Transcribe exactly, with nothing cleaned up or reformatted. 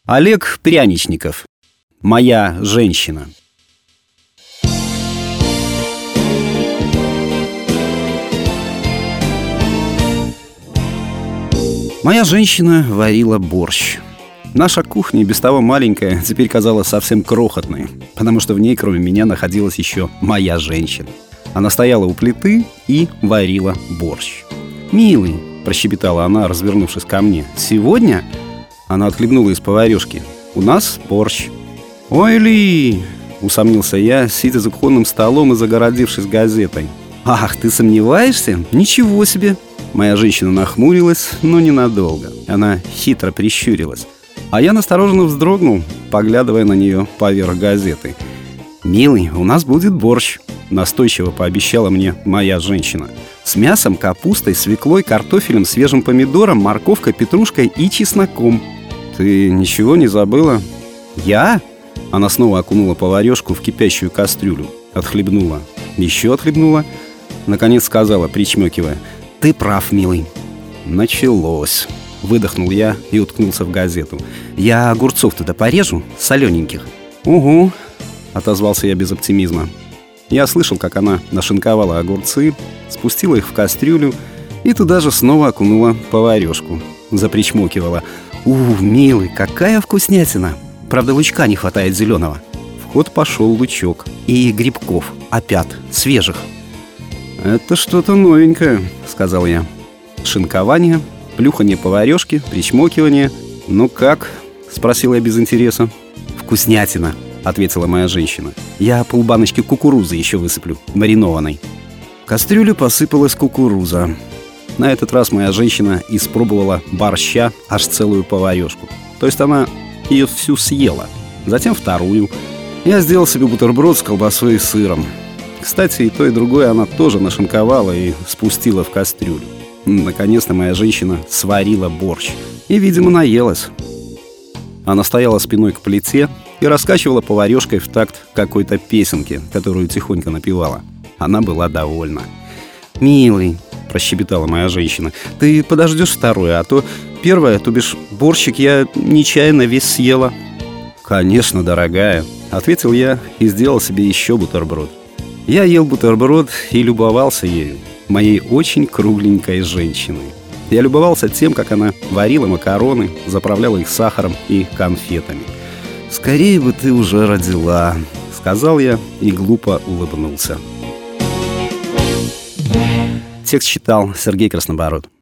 Олег Пряничников. «Моя женщина». Моя женщина варила борщ. Наша кухня, без того маленькая, теперь казалась совсем крохотной, потому что в ней, кроме меня, находилась еще моя женщина. Она стояла у плиты и варила борщ. «Милый», – прощебетала она, развернувшись ко мне, – «сегодня...» Она отхлебнула из поварёшки. «У нас борщ». «Ой ли!» – усомнился я, сидя за кухонным столом и загородившись газетой. «Ах, ты сомневаешься? Ничего себе!» Моя женщина нахмурилась, но ненадолго. Она хитро прищурилась. А я настороженно вздрогнул, поглядывая на нее поверх газеты. «Милый, у нас будет борщ», – настойчиво пообещала мне моя женщина. «С мясом, капустой, свеклой, картофелем, свежим помидором, морковкой, петрушкой и чесноком». «Ты ничего не забыла?» «Я?» Она снова окунула поварёшку в кипящую кастрюлю. Отхлебнула. Еще отхлебнула. Наконец сказала, причмёкивая: «Ты прав, милый». Началось. Выдохнул я и уткнулся в газету. «Я огурцов туда порежу, солененьких». «Угу», — отозвался я без оптимизма. Я слышал, как она нашинковала огурцы, спустила их в кастрюлю и туда же снова окунула поварёшку. Запричмокивала: «У, милый, какая вкуснятина! Правда, лучка не хватает зеленого». В ход пошел лучок. «И грибков, опят, свежих». «Это что-то новенькое», — сказал я. Шинкование, плюханье поварёшки, причмокивание. «Ну как?» — спросил я без интереса. «Вкуснятина», — ответила моя женщина. «Я полбаночки кукурузы еще высыплю, маринованной». В кастрюлю посыпалась кукуруза. На этот раз моя женщина испробовала борща аж целую поварёшку. То есть она ее всю съела. Затем вторую. Я сделал себе бутерброд с колбасой и сыром. Кстати, и то, и другое она тоже нашинковала и спустила в кастрюлю. Наконец-то моя женщина сварила борщ. И, видимо, наелась. Она стояла спиной к плите и раскачивала поварёшкой в такт какой-то песенки, которую тихонько напевала. Она была довольна. «Милый», — прощебетала моя женщина, — «ты подождешь второе, а то первое, то бишь борщик, я нечаянно весь съела». «Конечно, дорогая», — ответил я и сделал себе еще бутерброд. Я ел бутерброд и любовался ею, моей очень кругленькой женщиной. Я любовался тем, как она варила макароны, заправляла их сахаром и конфетами. «Скорее бы ты уже родила», — сказал я и глупо улыбнулся. Текст читал Сергей Краснобород.